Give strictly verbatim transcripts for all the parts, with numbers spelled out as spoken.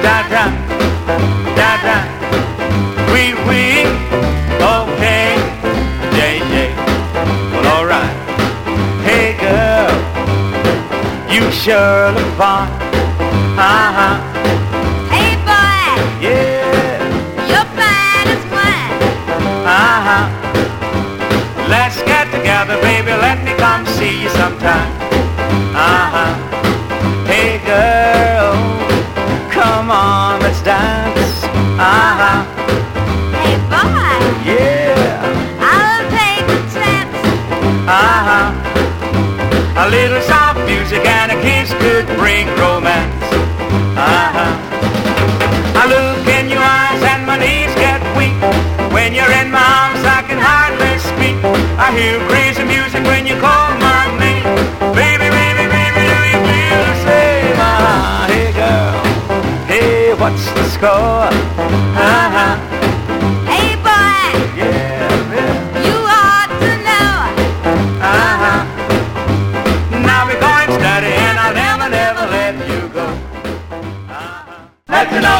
da da, da da, wee wee, okay, yeah yeah, well alright. Hey girl, you sure look fine, uh-huh. Hey boy, Yeah, you're fine as wine. uh-huh. Let's get together, baby, let me come see you sometime, uh-huh. Hey girl, come on, let's dance, uh-huh. Hey boy, Yeah, I'll take a chance. uh-huh. A little soft music and a kiss could bring romance, uh-huh. I look in your eyes and my knees get weak. When you're in my arms I can hardly speak. I hear crazy music when you call my name. Baby, baby, baby, do you feel the same? Uh-huh. Hey girl, hey, what's the score? Uh-huh. Hey boy, Yeah, yeah. you ought to know. Uh-huh. Now we're going steady and I'll never, never let you go. Uh-huh. Let me know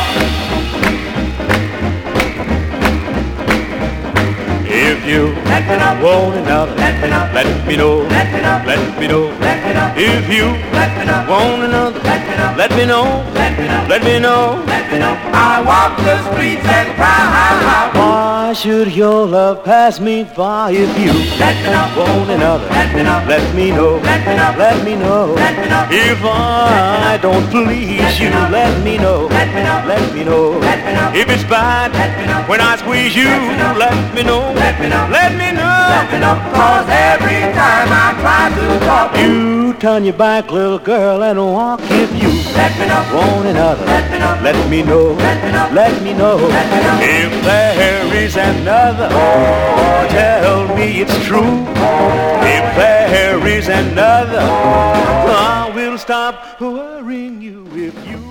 if you Let me know. want another. Let me know. Let me know. Let me know. Let me know. Let me know. If you Let me know. want another. Let me know. Let me know. Let me know. Let me know. Let me know. I walk the streets and cry out. Why should your love pass me by if you Let me know. want another? Let me know. Let me know. Let me know. Let me know. Let me know. If I don't please you, let me know. Let me know. Let me know. Let me know. If it's bad Let me know. when I squeeze you, Let me know. let me know. Let me know. Let me know. Let me know. Cause every time I try to talk you. You turn your back, little girl, and walk if you Let me know. want another. Let me know. Let me know. Let me know. Let me know. Let me know. If there is another, oh, tell me it's true. If there is another, I will stop worrying you if you